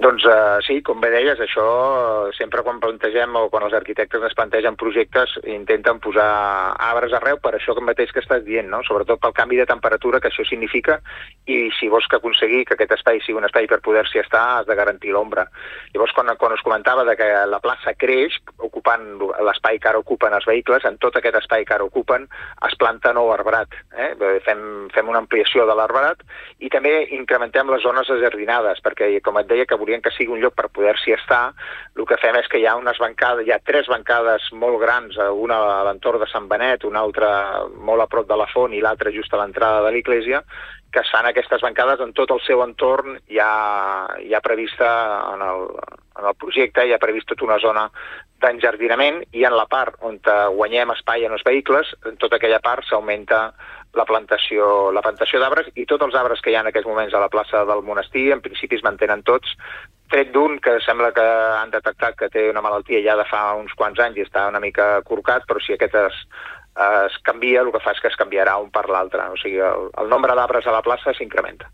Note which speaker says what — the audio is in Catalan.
Speaker 1: Doncs sí, com bé deies, això sempre quan plantegem o quan els arquitectes es plantegen projectes intenten posar arbres arreu per això mateix que estàs dient, no? Sobretot pel canvi de temperatura que això significa, i si vols que aconseguir que aquest espai sigui un espai per poder-s'hi estar, has de garantir l'ombra. Llavors, quan us comentava de que la plaça creix, ocupant l'espai que ara ocupen els vehicles, en tot aquest espai que ara ocupen es planta nou arbrat. Fem una ampliació de l'arbrat i també incrementem les zones ajardinades, perquè, com et deia, que volien que sigui un lloc per poder-s'hi estar. El que fem és que hi ha unes bancades, hi ha 3 bancades molt grans, una a l'entorn de Sant Benet, una altra molt a prop de la Font i l'altra just a l'entrada de l'església, que es fan aquestes bancades en tot el seu entorn. Hi ha prevista en el projecte, hi ha previst tota una zona d'enjardinament, i en la part on guanyem espai en els vehicles, en tota aquella part s'augmenta la plantació d'arbres, i tots els arbres que hi ha en aquests moments a la plaça del Monestir en principi es mantenen tots, tret d'un que sembla que han detectat que té una malaltia ja de fa uns quants anys i està una mica corcat, però si aquest es canvia, el que fa és que es canviarà un per l'altre. O sigui, el nombre d'arbres a la plaça s'incrementa.